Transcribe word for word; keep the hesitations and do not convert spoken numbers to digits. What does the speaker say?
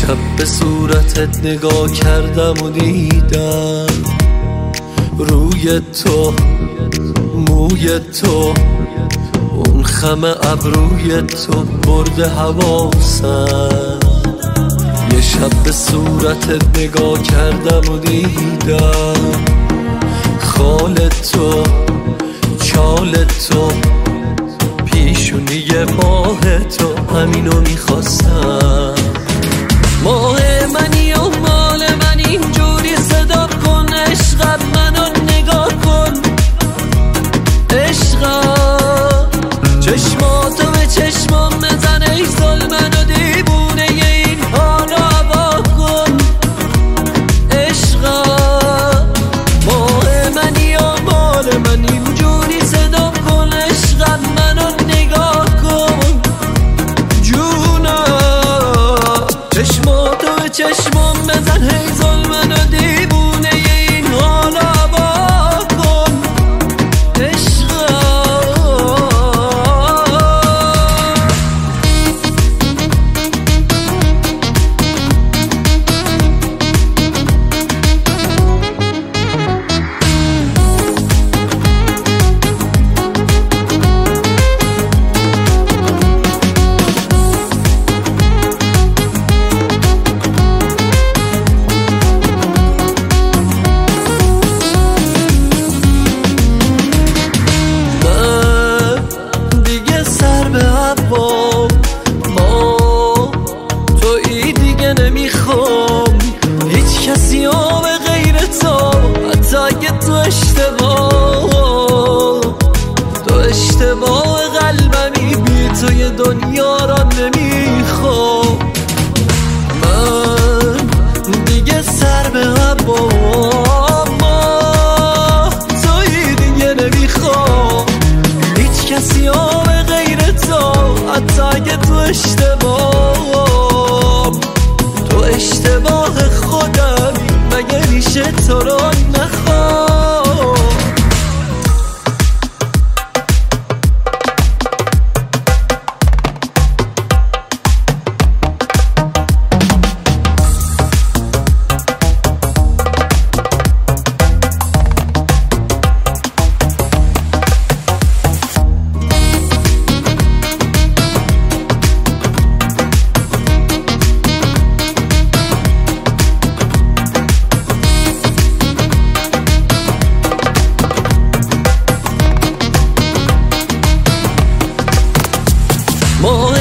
شب به صورتت نگاه کردم و دیدم روی تو، موی تو، اون خم ابروی تو برده حواسم. یه شب به صورتت نگاه کردم و دیدم خال تو، چال تو، پیشونی ماه تو، همینو میخواستم. ماه منی و مال من اینجوری صدا کن، عشقم منو نگاه کن، عشقم چشماتو به چشمام بزن، ای ظلمن و دیوونه این حالو هوا کن، عشقم ماه منی و مال من اینجوری صدا کن، عشقم منو نگاه کن، جونم چشماتو به چشمام بزن، ای ظلمن و دیوونه این حالو هوا کن، عشقم. نمیخوام هیچ کسی ها به غیر تو، حتی اگه تو اشتباه تو اشتباه قلبمی، بی تو یه دنیا را نمیخوام. من دیگه سر به هوام، توی دیگه نمیخوام هیچ کسی ها به غیر تو، حتی اگه تو اشتباه تو اشتباه خودمی، مگه میشه تو رو نخوام. ما